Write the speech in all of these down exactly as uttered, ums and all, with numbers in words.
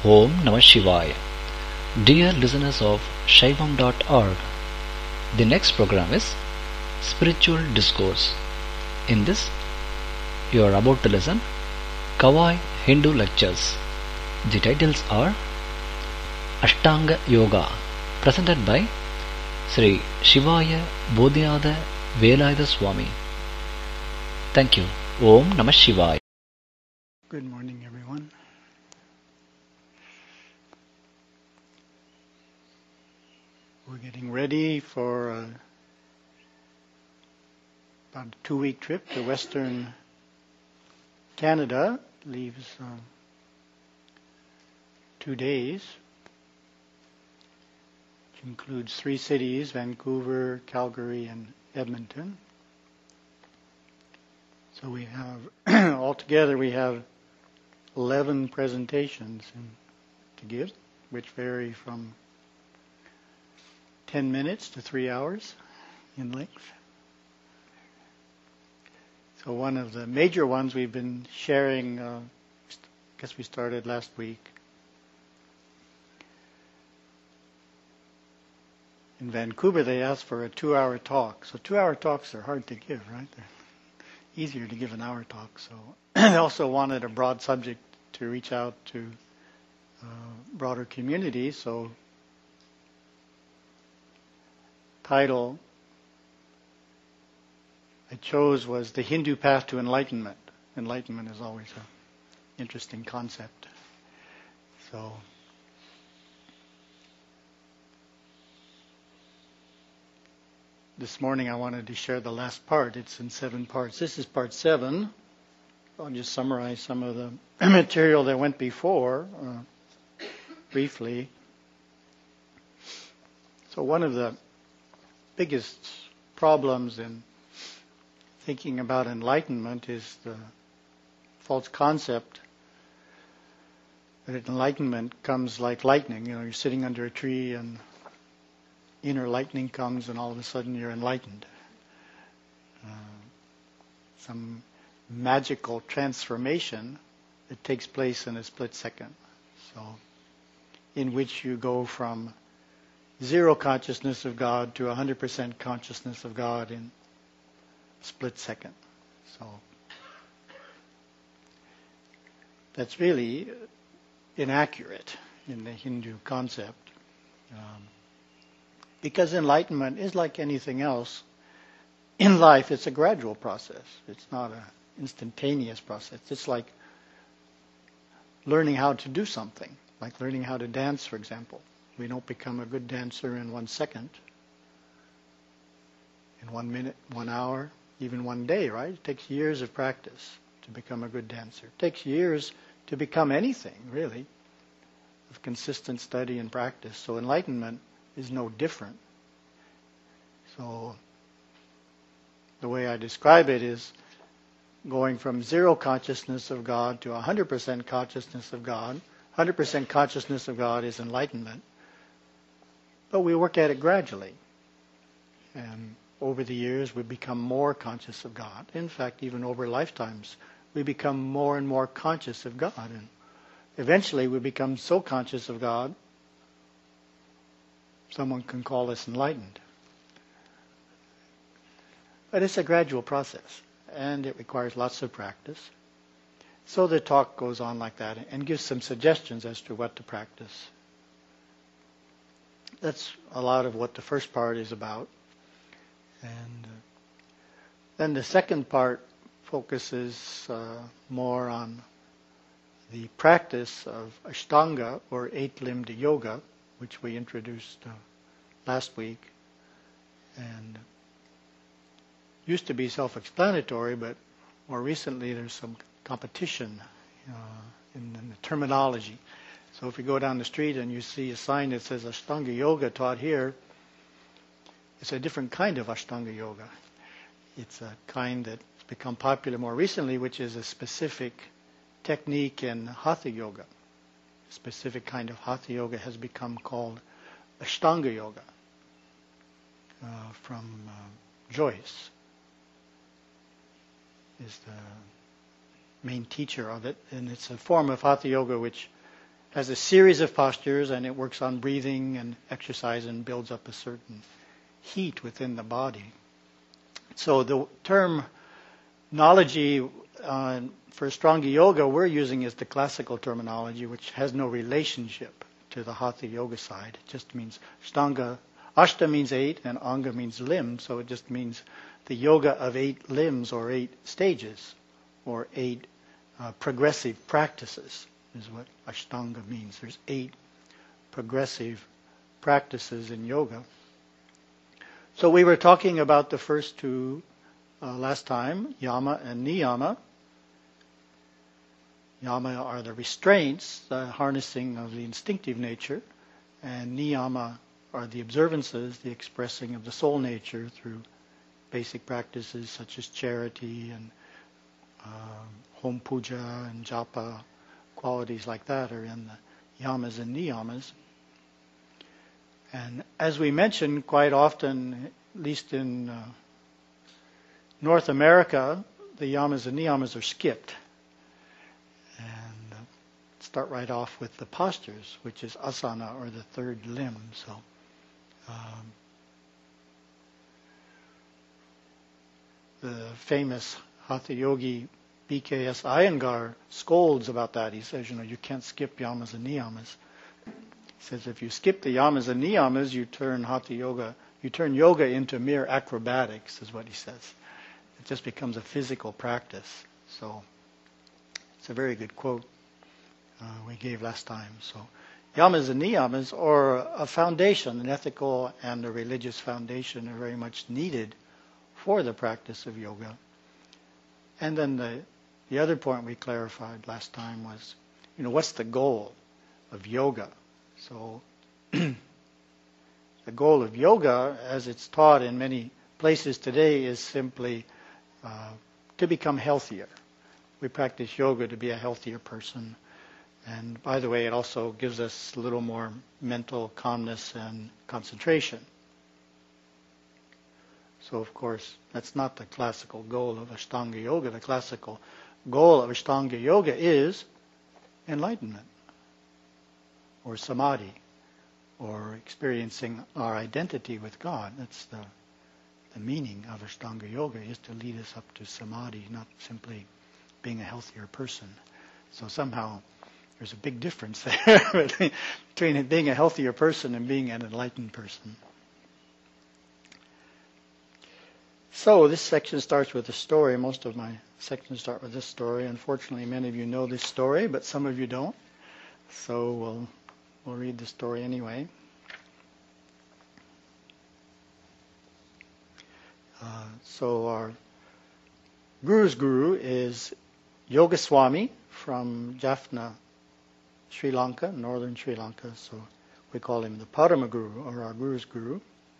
Om Namah Shivaya. Dear listeners of Shaivam dot org, the next program is Spiritual Discourse. In this, you are about to listen Kawai Hindu Lectures. The titles are Ashtanga Yoga, presented by Sri Shivaya Bodhiyada Velayatha Swami. Thank you. Om Namah Shivaya. Good morning, everyone. We're getting ready for uh, about a two-week trip to Western Canada. Leaves uh, two days, which includes three cities: Vancouver, Calgary, and Edmonton. So we have, altogether we have eleven presentations in, to give, which vary from ten minutes to three hours in length. So one of the major ones we've been sharing, uh, I guess we started last week, in Vancouver. They asked for a two-hour talk. So two-hour talks are hard to give, right? They're easier to give an hour talk. So they also wanted a broad subject to reach out to uh, broader community. So title I chose was The Hindu Path to Enlightenment. Enlightenment is always an interesting concept. So this morning I wanted to share the last part. It's in seven parts. This is part seven. I'll just summarize some of the material that went before uh, briefly. So one of the biggest problems in thinking about enlightenment is the false concept that enlightenment comes like lightning. You know, you're sitting under a tree and inner lightning comes and all of a sudden you're enlightened. Uh, some magical transformation that takes place in a split second. So, in which you go from zero consciousness of God to one hundred percent consciousness of God in a split second. So, that's really inaccurate in the Hindu concept. Um, Because enlightenment is like anything else in life. It's a gradual process. It's not an instantaneous process. It's like learning how to do something, like learning how to dance, for example. We don't become a good dancer in one second, in one minute, one hour, even one day, right? It takes years of practice to become a good dancer. It takes years to become anything, really, of consistent study and practice. So enlightenment is no different. So the way I describe it is going from zero consciousness of God to one hundred percent consciousness of God. one hundred percent consciousness of God is enlightenment. But we work at it gradually. And over the years we become more conscious of God. In fact, even over lifetimes we become more and more conscious of God. And eventually we become so conscious of God someone can call us enlightened. But it's a gradual process, and it requires lots of practice. So the talk goes on like that and gives some suggestions as to what to practice. That's a lot of what the first part is about. And uh, then the second part focuses uh, more on the practice of Ashtanga, or eight-limbed yoga, which we introduced uh, last week, and used to be self-explanatory, but more recently there's some competition uh, in, in the terminology. So if you go down the street and you see a sign that says Ashtanga Yoga taught here, it's a different kind of Ashtanga Yoga. It's a kind that's become popular more recently, which is a specific technique in Hatha Yoga. Specific kind of Hatha Yoga has become called Ashtanga Yoga uh, from uh, Joyce is the main teacher of it, and it's a form of Hatha Yoga which has a series of postures, and it works on breathing and exercise and builds up a certain heat within the body. So the terminology uh, for Ashtanga Yoga we're using is the classical terminology, which has no relationship to the Hatha Yoga side. It just means Ashtanga. Ashta means eight, and Anga means limb, so it just means the yoga of eight limbs or eight stages or eight uh, progressive practices is what Ashtanga means. There's eight progressive practices in yoga. So we were talking about the first two uh, last time, yama and niyama. Yama are the restraints, the harnessing of the instinctive nature, and niyama are the observances, the expressing of the soul nature through basic practices such as charity and um, home puja and japa. Qualities like that are in the yamas and niyamas. And as we mentioned, quite often, at least in uh, North America, the yamas and niyamas are skipped. And uh, start right off with the postures, which is asana, or the third limb. So, um, the famous Hatha Yogi B K S Iyengar scolds about that. He says, you know, you can't skip yamas and niyamas. He says if you skip the yamas and niyamas, you turn Hatha Yoga, you turn yoga into mere acrobatics, is what he says. It just becomes a physical practice. So it's a very good quote uh, we gave last time. So yamas and niyamas are a foundation, an ethical and a religious foundation are very much needed for the practice of yoga. And then the The other point we clarified last time was, you know, what's the goal of yoga? So the goal of yoga, as it's taught in many places today, is simply uh, to become healthier. We practice yoga to be a healthier person. And by the way, it also gives us a little more mental calmness and concentration. So of course, that's not the classical goal of Ashtanga Yoga. The classical goal of Ashtanga Yoga is enlightenment, or samadhi, or experiencing our identity with God. That's the, the meaning of Ashtanga Yoga, is to lead us up to samadhi, not simply being a healthier person. So somehow there's a big difference there between being a healthier person and being an enlightened person. So this section starts with a story. Most of my sections start with this story. Unfortunately, many of you know this story, but some of you don't. So we'll we'll read the story anyway. Uh, so our Guru's Guru is Yogaswami from Jaffna, Sri Lanka, northern Sri Lanka. So we call him the Parama Guru, or our Guru's Guru.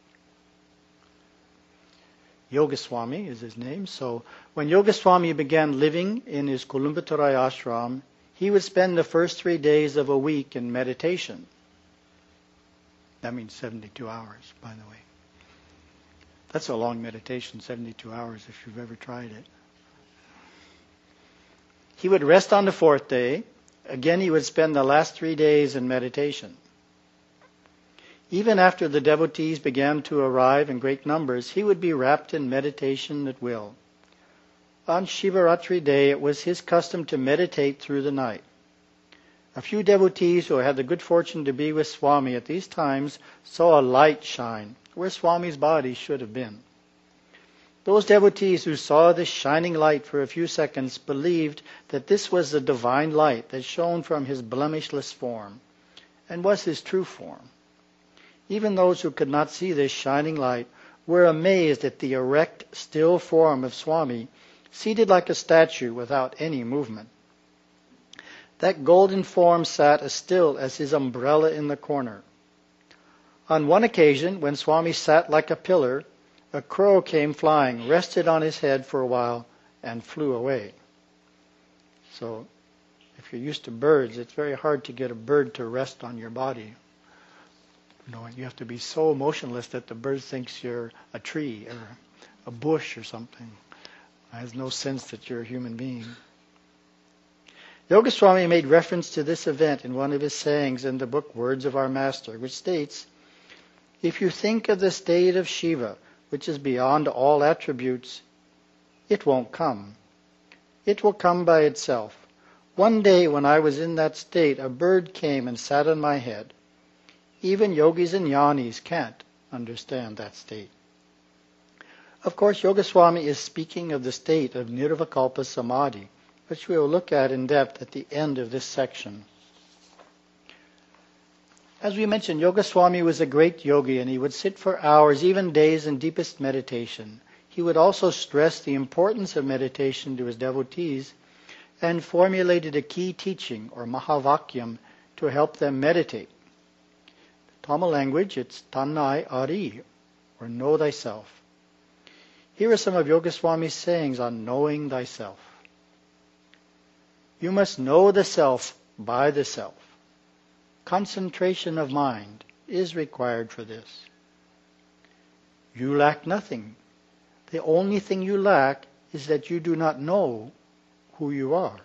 Yogaswami is his name. So when Yogaswami began living in his Kulumbataraya ashram, he would spend the first three days of a week in meditation. That means seventy-two hours, by the way. That's a long meditation, seventy-two hours, if you've ever tried it. He would rest on the fourth day. Again, he would spend the last three days in meditation. Even after the devotees began to arrive in great numbers, he would be wrapped in meditation at will. On Shivaratri day, it was his custom to meditate through the night. A few devotees who had the good fortune to be with Swami at these times saw a light shine where Swami's body should have been. Those devotees who saw this shining light for a few seconds believed that this was the divine light that shone from his blemishless form and was his true form. Even those who could not see this shining light were amazed at the erect, still form of Swami, seated like a statue without any movement. That golden form sat as still as his umbrella in the corner. On one occasion, when Swami sat like a pillar, a crow came flying, rested on his head for a while, and flew away. So, if you're used to birds, it's very hard to get a bird to rest on your body. You know, you have to be so motionless that the bird thinks you're a tree or a bush or something. It has no sense that you're a human being. Yogaswami made reference to this event in one of his sayings in the book Words of Our Master, which states, "If you think of the state of Shiva, which is beyond all attributes, it won't come. It will come by itself. One day when I was in that state, a bird came and sat on my head. Even yogis and jnanis can't understand that state." Of course, Yogaswami is speaking of the state of Nirvikalpa Samadhi, which we will look at in depth at the end of this section. As we mentioned, Yogaswami was a great yogi, and he would sit for hours, even days, in deepest meditation. He would also stress the importance of meditation to his devotees and formulated a key teaching, or Mahavakyam, to help them meditate. In Tamil language, it's Tannai Ari, or know thyself. Here are some of Yogaswami's sayings on knowing thyself. You must know the self by the self. Concentration of mind is required for this. You lack nothing. The only thing you lack is that you do not know who you are.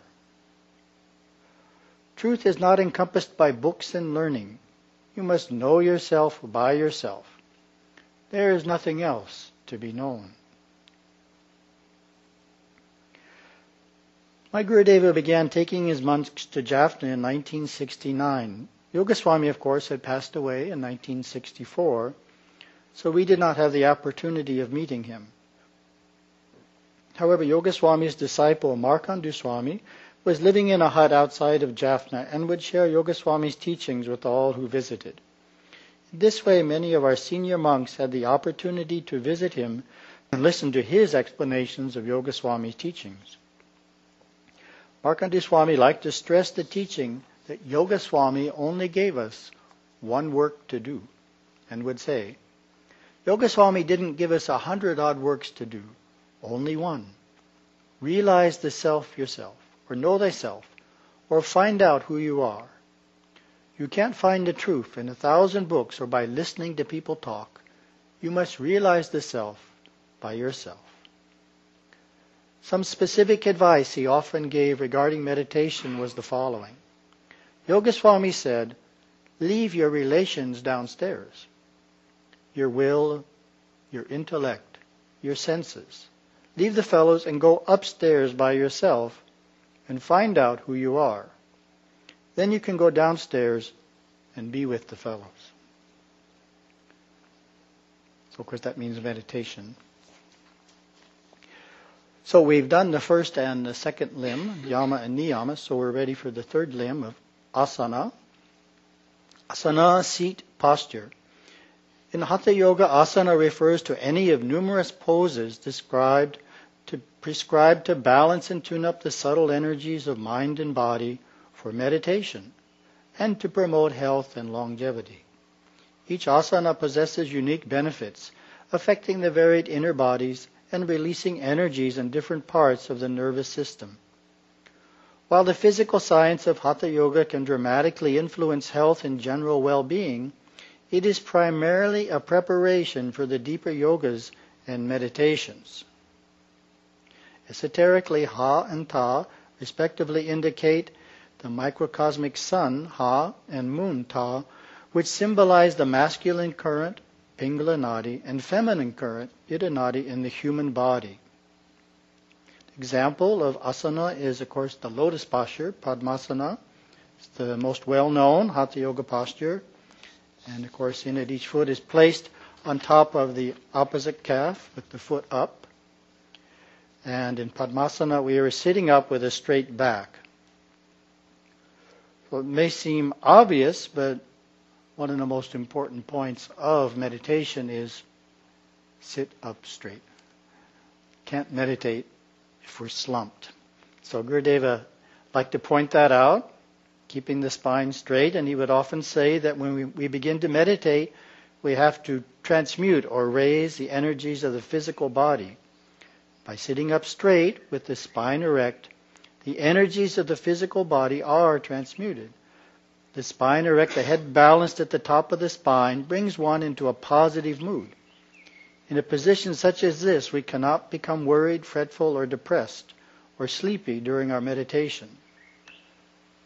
Truth is not encompassed by books and learning. You must know yourself by yourself. There is nothing else to be known. My Gurudeva began taking his monks to Jaffna in nineteen sixty-nine. Yogaswami, of course, had passed away in nineteen sixty-four, so we did not have the opportunity of meeting him. However, Yogaswami's disciple, Markandeya Swami, was living in a hut outside of Jaffna and would share Yogaswami's teachings with all who visited. In this way, many of our senior monks had the opportunity to visit him and listen to his explanations of Yogaswami's teachings. Markandeya Swami liked to stress the teaching that Yogaswami only gave us one work to do, and would say, Yogaswami didn't give us a hundred odd works to do, only one. Realize the self yourself, or know thyself, or find out who you are. You can't find the truth in a thousand books or by listening to people talk. You must realize the self by yourself. Some specific advice he often gave regarding meditation was the following. Yogaswami said, leave your relations downstairs. Your will, your intellect, your senses. Leave the fellows and go upstairs by yourself and find out who you are. Then you can go downstairs and be with the fellows. So, of course, that means meditation. So we've done the first and the second limb, yama and niyama, so we're ready for the third limb of asana. Asana, seat, posture. In Hatha Yoga, asana refers to any of numerous poses described to prescribed to balance and tune up the subtle energies of mind and body for meditation and to promote health and longevity. Each asana possesses unique benefits, affecting the varied inner bodies and releasing energies in different parts of the nervous system. While the physical science of Hatha Yoga can dramatically influence health and general well-being, it is primarily a preparation for the deeper yogas and meditations. Esoterically, Ha and Ta respectively indicate the microcosmic sun, Ha, and moon, Ta, which symbolize the masculine current, Pingala Nadi, and feminine current, Ida Nadi, in the human body. Example of asana is, of course, the lotus posture, Padmasana. It's the most well-known Hatha Yoga posture. And, of course, in it, each foot is placed on top of the opposite calf with the foot up. And in Padmasana, we are sitting up with a straight back. So it may seem obvious, but one of the most important points of meditation is sit up straight. Can't meditate if we're slumped. So Gurudeva liked to point that out, keeping the spine straight, and he would often say that when we, we begin to meditate, we have to transmute or raise the energies of the physical body. By sitting up straight with the spine erect, the energies of the physical body are transmuted. The spine erect, the head balanced at the top of the spine, brings one into a positive mood. In a position such as this, we cannot become worried, fretful, or depressed, or sleepy during our meditation.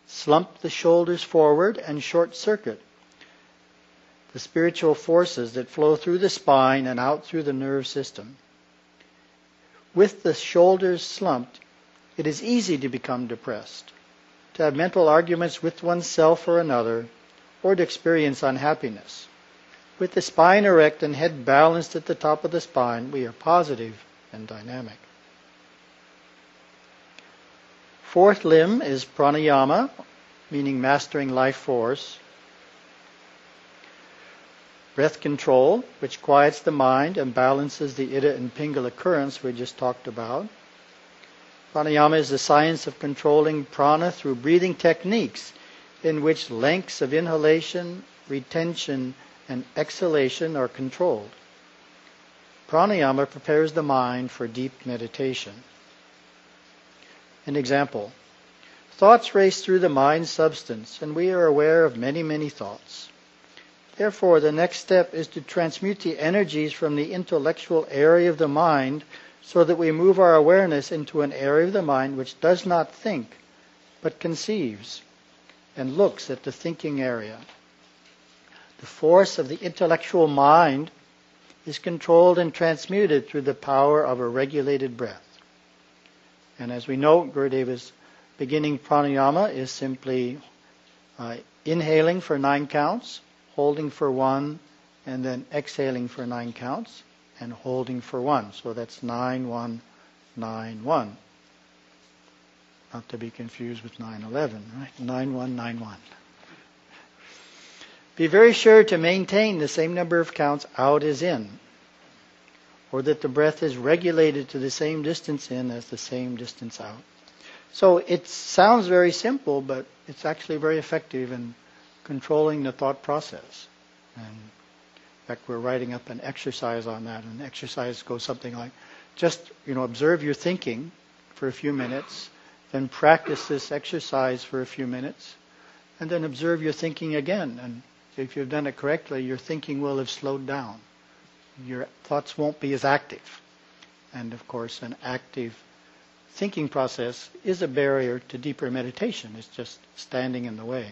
slump the shoulders forward and short-circuit the spiritual forces that flow through the spine and out through the nerve system. With the shoulders slumped, it is easy to become depressed, to have mental arguments with oneself or another, or to experience unhappiness. With the spine erect and head balanced at the top of the spine, we are positive and dynamic. Fourth limb is pranayama, meaning mastering life force. Breath control, which quiets the mind and balances the Ida and Pingala currents we just talked about. Pranayama is the science of controlling prana through breathing techniques in which lengths of inhalation, retention, and exhalation are controlled. Pranayama prepares the mind for deep meditation. An example. Thoughts race through the mind substance, and we are aware of many, many thoughts. Therefore, the next step is to transmute the energies from the intellectual area of the mind so that we move our awareness into an area of the mind which does not think, but conceives and looks at the thinking area. The force of the intellectual mind is controlled and transmuted through the power of a regulated breath. And as we know, Gurudeva's beginning pranayama is simply uh, inhaling for nine counts, holding for one, and then exhaling for nine counts, and holding for one. So that's nine, one, nine, one. Not to be confused with nine eleven, right? Nine, one, nine, one. Be very sure to maintain the same number of counts out as in, or that the breath is regulated to the same distance in as the same distance out. So it sounds very simple, but it's actually very effective in controlling the thought process. And in fact, we're writing up an exercise on that. And the exercise goes something like, just, you know, observe your thinking for a few minutes, then practice this exercise for a few minutes, and then observe your thinking again. And if you've done it correctly, your thinking will have slowed down. Your thoughts won't be as active. And of course, an active thinking process is a barrier to deeper meditation. It's just standing in the way.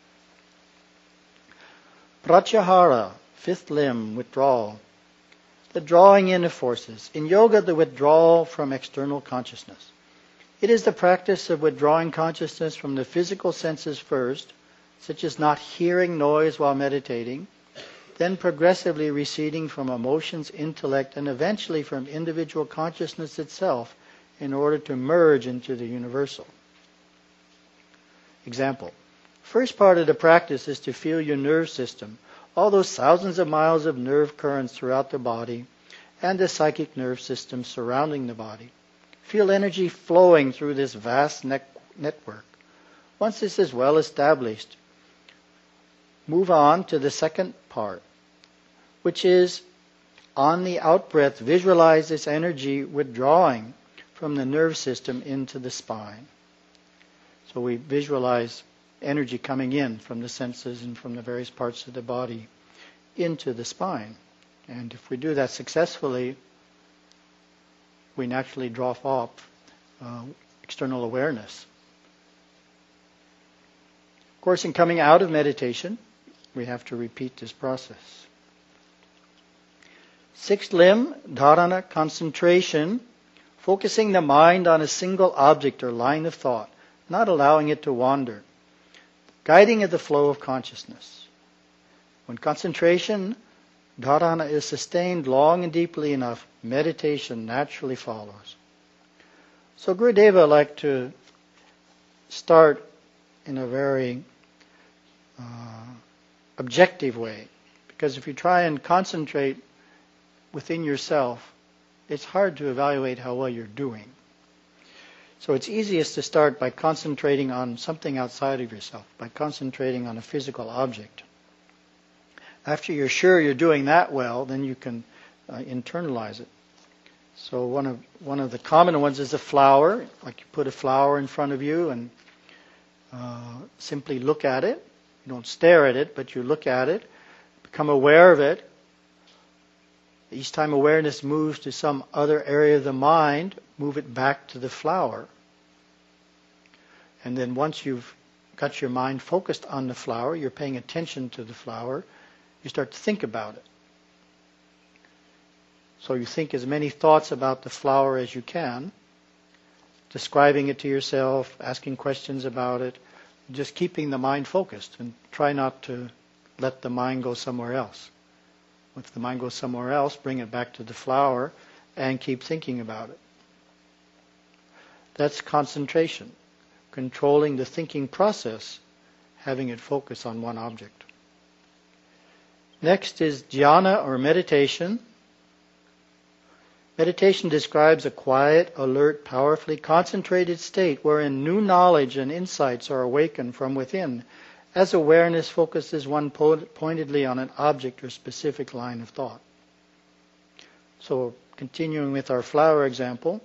Pratyahara, fifth limb, withdrawal. The drawing in of forces. In yoga, the withdrawal from external consciousness. It is the practice of withdrawing consciousness from the physical senses first, such as not hearing noise while meditating, then progressively receding from emotions, intellect, and eventually from individual consciousness itself in order to merge into the universal. Example. First part of the practice is to feel your nerve system, all those thousands of miles of nerve currents throughout the body, and the psychic nerve system surrounding the body. Feel energy flowing through this vast ne- network. Once this is well established, move on to the second part, which is, on the out-breath, visualize this energy withdrawing from the nerve system into the spine. So we visualize energy coming in from the senses and from the various parts of the body into the spine. And if we do that successfully, we naturally drop off uh, external awareness. Of course, in coming out of meditation, we have to repeat this process. Sixth limb, dharana, concentration, focusing the mind on a single object or line of thought, not allowing it to wander. Guiding of the flow of consciousness. When concentration, dharana, is sustained long and deeply enough, meditation naturally follows. So Gurudeva liked to start in a very uh, objective way, because if you try and concentrate within yourself, it's hard to evaluate how well you're doing. So it's easiest to start by concentrating on something outside of yourself, by concentrating on a physical object. After you're sure you're doing that well, then you can uh, internalize it. So one of one of the common ones is a flower. Like you put a flower in front of you and uh, simply look at it. You don't stare at it, but you look at it, become aware of it. Each time awareness moves to some other area of the mind, move it back to the flower. And then once you've got your mind focused on the flower, you're paying attention to the flower, you start to think about it. So you think as many thoughts about the flower as you can, describing it to yourself, asking questions about it, just keeping the mind focused, and try not to let the mind go somewhere else. If the mind goes somewhere else, bring it back to the flower and keep thinking about it. That's concentration, controlling the thinking process, having it focus on one object. Next is dhyana, or meditation. Meditation describes a quiet, alert, powerfully concentrated state wherein new knowledge and insights are awakened from within, as awareness focuses one pointedly on an object or specific line of thought. So, continuing with our flower example,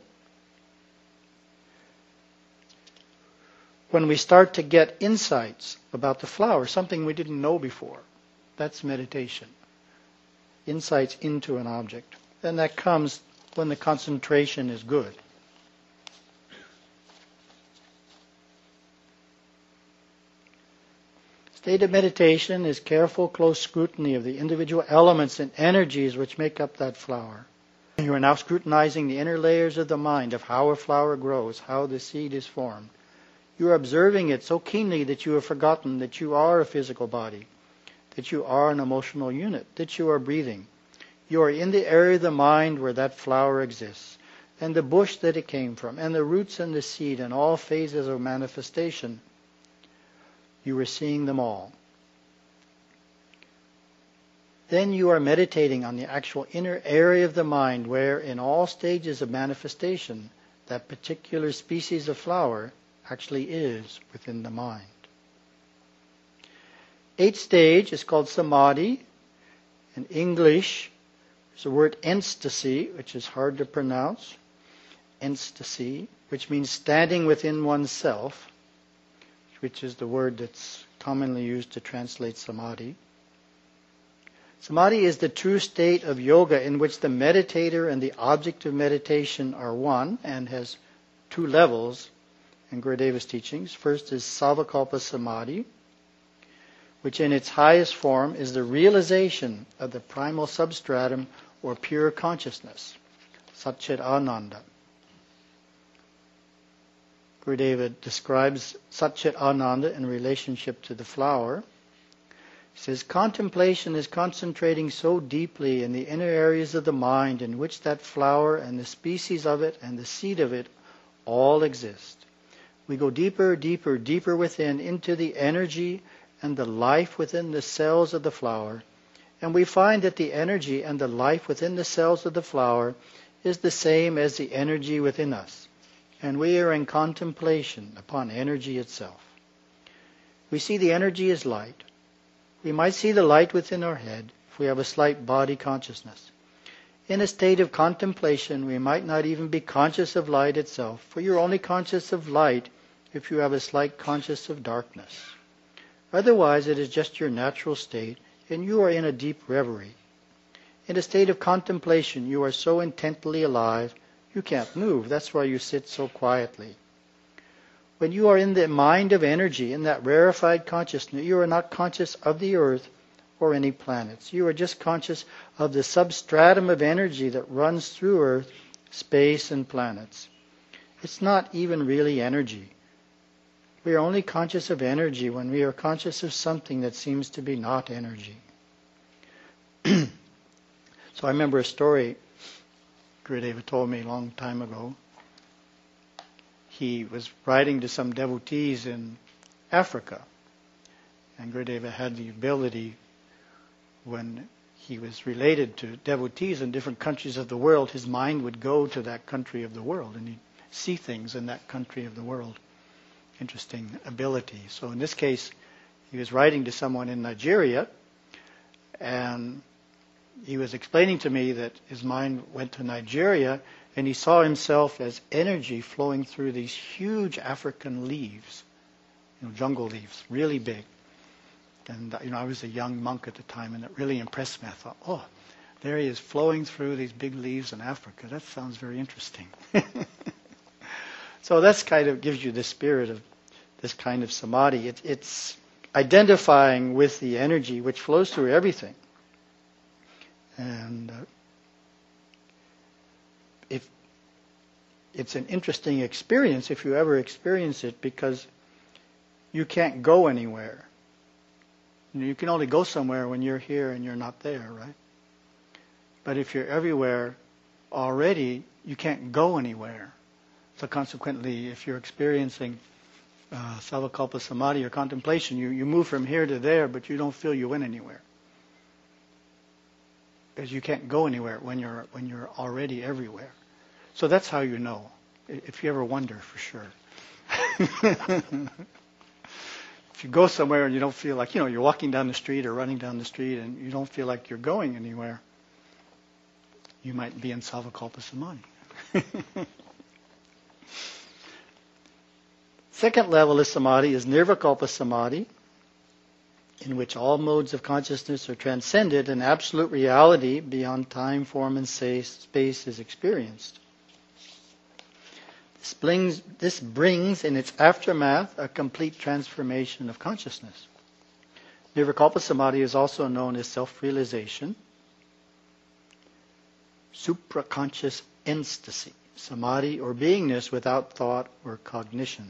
when we start to get insights about the flower, something we didn't know before, that's meditation. Insights into an object. And that comes when the concentration is good. State of meditation is careful, close scrutiny of the individual elements and energies which make up that flower. You are now scrutinizing the inner layers of the mind of how a flower grows, how the seed is formed. You are observing it so keenly that you have forgotten that you are a physical body, that you are an emotional unit, that you are breathing. You are in the area of the mind where that flower exists, and the bush that it came from, and the roots and the seed, and all phases of manifestation. You are seeing them all. Then you are meditating on the actual inner area of the mind where, in all stages of manifestation, that particular species of flower actually is within the mind. Eighth stage is called samadhi. In English, there's the word ecstasy, which is hard to pronounce. Ecstasy, which means standing within oneself, which is the word that's commonly used to translate samadhi. Samadhi is the true state of yoga in which the meditator and the object of meditation are one, and has two levels in Gurudeva's teachings. First is Savakalpa Samadhi, which in its highest form is the realization of the primal substratum or pure consciousness, Satchit Ananda. Gurudeva describes Satchit Ananda in relationship to the flower. He says, contemplation is concentrating so deeply in the inner areas of the mind in which that flower and the species of it and the seed of it all exist. We go deeper, deeper, deeper within into the energy and the life within the cells of the flower, and we find that the energy and the life within the cells of the flower is the same as the energy within us, and we are in contemplation upon energy itself. We see the energy as light. We might see the light within our head if we have a slight body consciousness. In a state of contemplation, we might not even be conscious of light itself, for you're only conscious of light if you have a slight consciousness of darkness. Otherwise, it is just your natural state, and you are in a deep reverie. In a state of contemplation, you are so intently alive, you can't move. That's why you sit so quietly. When you are in the mind of energy, in that rarefied consciousness, you are not conscious of the earth or any planets. You are just conscious of the substratum of energy that runs through earth, space, and planets. It's not even really energy. We are only conscious of energy when we are conscious of something that seems to be not energy. So I remember a story Gurudeva told me a long time ago. He was writing to some devotees in Africa, and Gurudeva had the ability, when he was related to devotees in different countries of the world, his mind would go to that country of the world, and he'd see things in that country of the world. Interesting ability. So in this case, he was writing to someone in Nigeria, and he was explaining to me that his mind went to Nigeria, and he saw himself as energy flowing through these huge African leaves, you know, jungle leaves, really big. And you know, I was a young monk at the time, and it really impressed me. I thought, oh, there he is flowing through these big leaves in Africa. That sounds very interesting. So that's kind of gives you the spirit of this kind of samadhi. It, it's identifying with the energy which flows through everything. And uh, if it's an interesting experience if you ever experience it, because you can't go anywhere. You can only go somewhere when you're here and you're not there, right? But if you're everywhere already, you can't go anywhere. So consequently, if you're experiencing uh, Savakalpa Samadhi or contemplation, you, you move from here to there, but you don't feel you went anywhere. Because you can't go anywhere when you're when you're already everywhere. So that's how you know, if you ever wonder for sure. If you go somewhere and you don't feel like, you know, you're walking down the street or running down the street and you don't feel like you're going anywhere, you might be in Savakalpa Samadhi. Second level of Samadhi is Nirvikalpa Samadhi, in which all modes of consciousness are transcended and absolute reality beyond time, form, and space is experienced. This brings, this brings in its aftermath a complete transformation of consciousness. Nirvikalpa Samadhi is also known as self-realization, supraconscious ecstasy, samadhi or beingness without thought or cognition.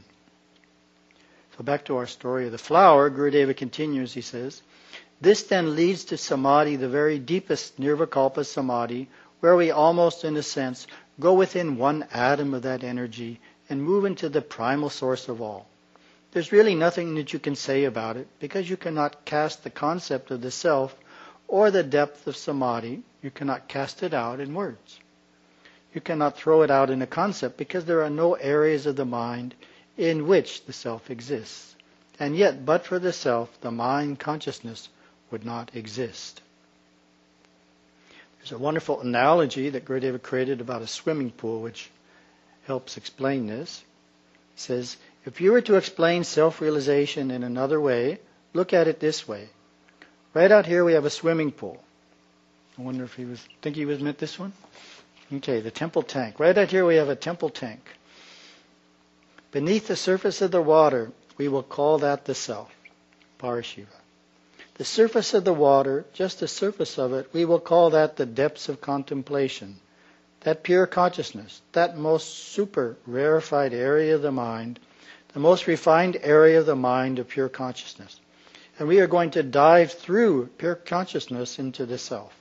So back to our story of the flower, Gurudeva continues, he says, this then leads to samadhi, the very deepest Nirvikalpa Samadhi, where we almost, in a sense, go within one atom of that energy and move into the primal source of all. There's really nothing that you can say about it, because you cannot cast the concept of the self or the depth of samadhi. You cannot cast it out in words. You cannot throw it out in a concept, because there are no areas of the mind in which the self exists. And yet, but for the self, the mind consciousness would not exist. There's a wonderful analogy that Gurudeva created about a swimming pool, which helps explain this. He says, if you were to explain self-realization in another way, look at it this way. Right out here we have a swimming pool. I wonder if he was, think he was meant this one? Okay, the temple tank. Right out here we have a temple tank. Beneath the surface of the water, we will call that the self, Parashiva. The surface of the water, just the surface of it, we will call that the depths of contemplation, that pure consciousness, that most super rarefied area of the mind, the most refined area of the mind of pure consciousness. And we are going to dive through pure consciousness into the self.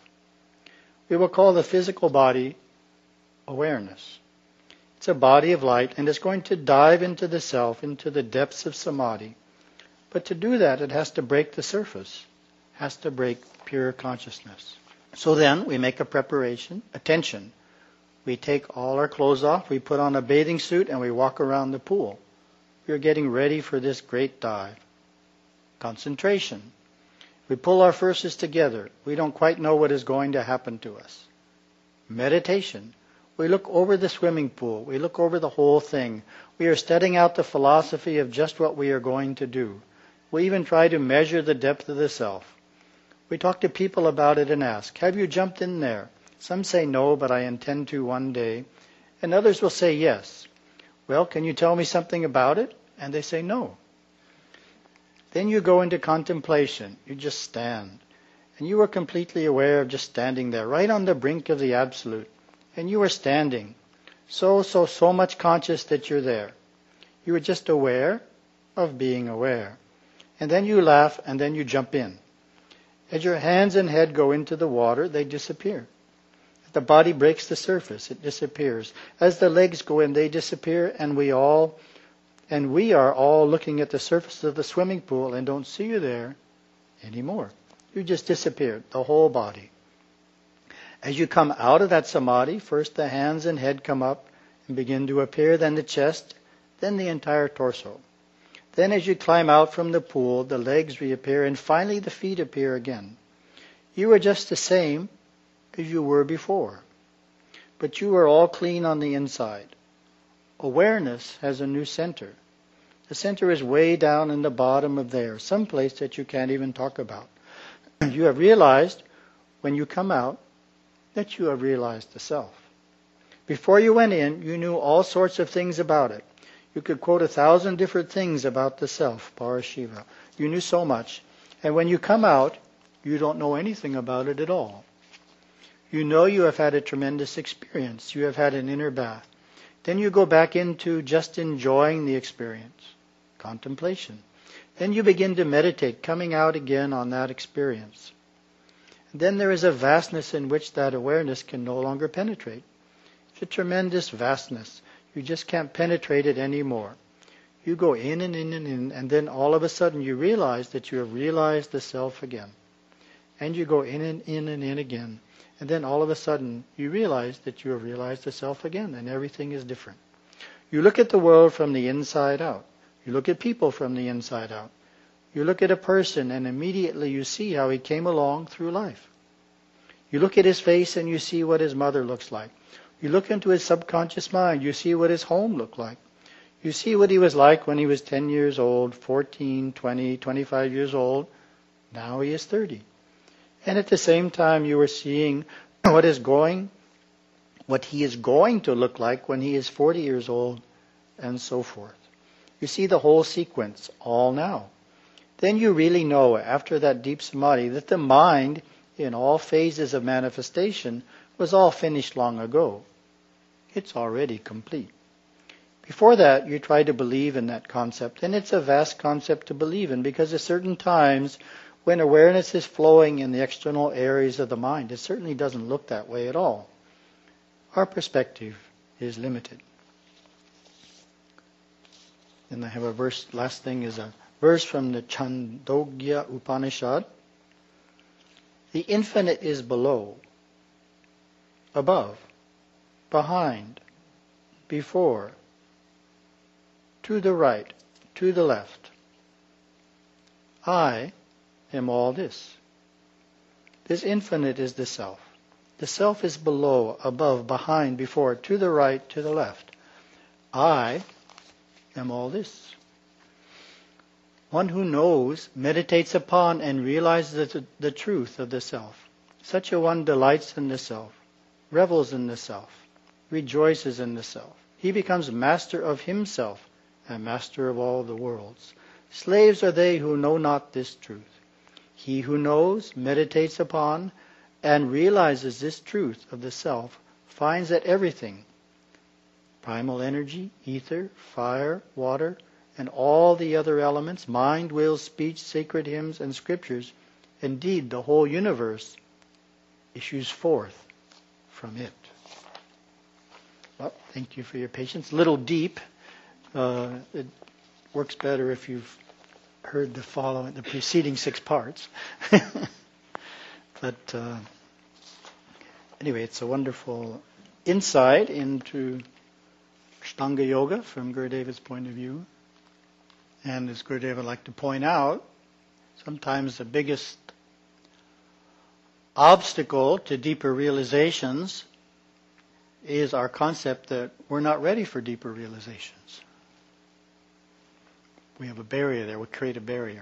We will call the physical body awareness. It's a body of light, and it's going to dive into the self, into the depths of samadhi. But to do that, it has to break the surface, has to break pure consciousness. So then we make a preparation, attention. We take all our clothes off, we put on a bathing suit, and we walk around the pool. We're getting ready for this great dive. Concentration. We pull our forces together. We don't quite know what is going to happen to us. Meditation. We look over the swimming pool. We look over the whole thing. We are studying out the philosophy of just what we are going to do. We even try to measure the depth of the self. We talk to people about it and ask, have you jumped in there? Some say no, but I intend to one day. And others will say yes. Well, can you tell me something about it? And they say no. Then you go into contemplation. You just stand. And you are completely aware of just standing there, right on the brink of the Absolute. And you are standing, so, so, so much conscious that you're there. You are just aware of being aware. And then you laugh, and then you jump in. As your hands and head go into the water, they disappear. As the body breaks the surface, it disappears. As the legs go in, they disappear, and we all, and we are all looking at the surface of the swimming pool and don't see you there anymore. You just disappeared, the whole body. As you come out of that samadhi, first the hands and head come up and begin to appear, then the chest, then the entire torso. Then as you climb out from the pool, the legs reappear, and finally the feet appear again. You are just the same as you were before, but you are all clean on the inside. Awareness has a new center. The center is way down in the bottom of there, someplace that you can't even talk about. You have realized, when you come out, that you have realized the self. Before you went in, you knew all sorts of things about it. You could quote a thousand different things about the self, Parashiva. You knew so much. And when you come out, you don't know anything about it at all. You know you have had a tremendous experience. You have had an inner bath. Then you go back into just enjoying the experience, contemplation. Then you begin to meditate, coming out again on that experience. And then there is a vastness in which that awareness can no longer penetrate. It's a tremendous vastness. You just can't penetrate it anymore. You go in and in and in, and then all of a sudden you realize that you have realized the self again. And you go in and in and in again. And then all of a sudden you realize that you have realized the self again, and everything is different. You look at the world from the inside out. You look at people from the inside out. You look at a person and immediately you see how he came along through life. You look at his face and you see what his mother looks like. You look into his subconscious mind, you see what his home looked like. You see what he was like when he was ten years old, fourteen, twenty, twenty-five years old. Now he is thirty. And at the same time you are seeing what is going, what he is going to look like when he is forty years old, and so forth. You see the whole sequence all now. Then you really know, after that deep samadhi, that the mind, in all phases of manifestation, was all finished long ago. It's already complete. Before that, you try to believe in that concept, and it's a vast concept to believe in, because at certain times, when awareness is flowing in the external areas of the mind, it certainly doesn't look that way at all. Our perspective is limited. And I have a verse, last thing is a verse from the Chandogya Upanishad. The infinite is below, above, behind, before, to the right, to the left. I am all this. This infinite is the self. The self is below, above, behind, before, to the right, to the left. I am all this. One who knows, meditates upon, and realizes the, the truth of the self. Such a one delights in the self, revels in the self, rejoices in the self. He becomes master of himself and master of all the worlds. Slaves are they who know not this truth. He who knows, meditates upon, and realizes this truth of the self finds that everything, primal energy, ether, fire, water, and all the other elements, mind, will, speech, sacred hymns, and scriptures, indeed the whole universe, issues forth from it. Well, thank you for your patience. A little deep. Uh, it works better if you've heard the following, the preceding six parts. But uh, anyway, it's a wonderful insight into Ashtanga Yoga from Gurudeva's point of view. And as Gurudeva would like to point out, sometimes the biggest obstacle to deeper realizations is our concept that we're not ready for deeper realizations. We have a barrier there. We create a barrier.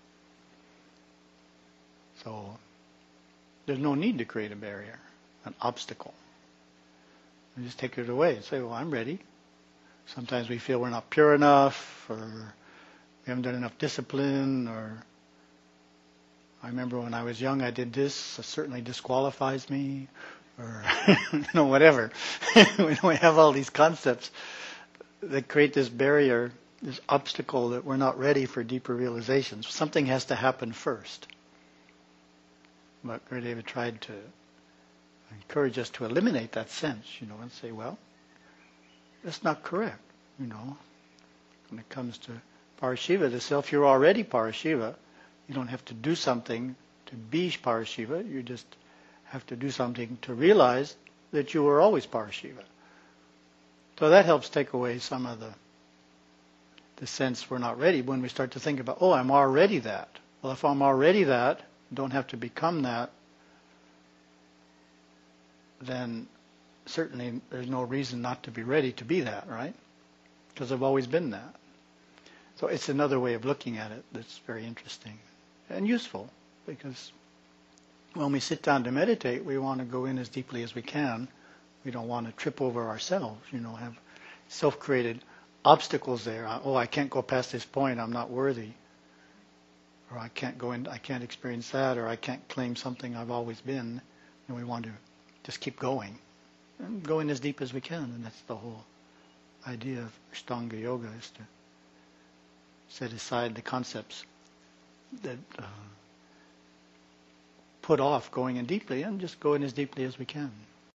So there's no need to create a barrier, an obstacle. We just take it away and say, well, I'm ready. Sometimes we feel we're not pure enough, or we haven't done enough discipline, or I remember when I was young I did this, it certainly disqualifies me, or you know, whatever. We have all these concepts that create this barrier, this obstacle that we're not ready for deeper realizations. Something has to happen first. But Gurudeva tried to encourage us to eliminate that sense, you know, and say, well, that's not correct, you know. When it comes to Parashiva, the self, you're already Parashiva. You don't have to do something to be Parashiva. You just have to do something to realize that you were always Parashiva. So that helps take away some of the the sense we're not ready when we start to think about, oh, I'm already that. Well, if I'm already that, don't have to become that, then certainly there's no reason not to be ready to be that, right? Because I've always been that. So it's another way of looking at it that's very interesting and useful, because when we sit down to meditate, we want to go in as deeply as we can. We don't want to trip over ourselves, you know, have self-created obstacles there. Oh, I can't go past this point. I'm not worthy. Or I can't go in. I can't experience that. Or I can't claim something I've always been. And we want to just keep going, and going as deep as we can. And that's the whole idea of Ashtanga Yoga, is to set aside the concepts that uh, put off going in deeply, and just go in as deeply as we can.